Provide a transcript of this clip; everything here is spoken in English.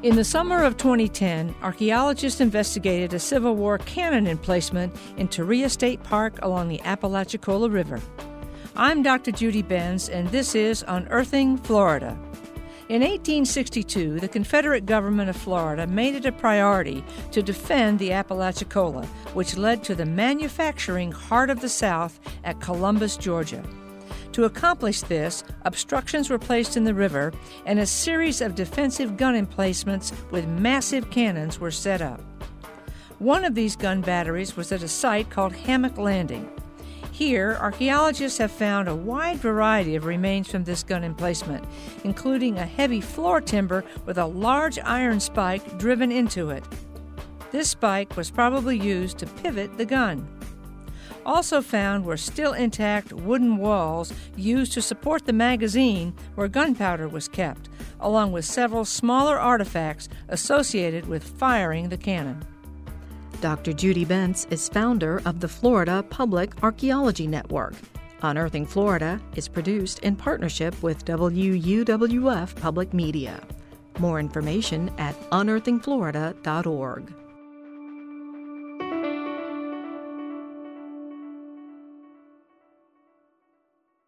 In the summer of 2010, archaeologists investigated a Civil War cannon emplacement in Torreya State Park along the Apalachicola River. I'm Dr. Judy Benz, and this is Unearthing Florida. In 1862, the Confederate government of Florida made it a priority to defend the Apalachicola, which led to the manufacturing heart of the South at Columbus, Georgia. To accomplish this, obstructions were placed in the river, and a series of defensive gun emplacements with massive cannons were set up. One of these gun batteries was at a site called Hammock Landing. Here, archaeologists have found a wide variety of remains from this gun emplacement, including a heavy floor timber with a large iron spike driven into it. This spike was probably used to pivot the gun. Also found were still intact wooden walls used to support the magazine where gunpowder was kept, along with several smaller artifacts associated with firing the cannon. Dr. Judy Benz is founder of the Florida Public Archaeology Network. Unearthing Florida is produced in partnership with WUWF Public Media. More information at unearthingflorida.org.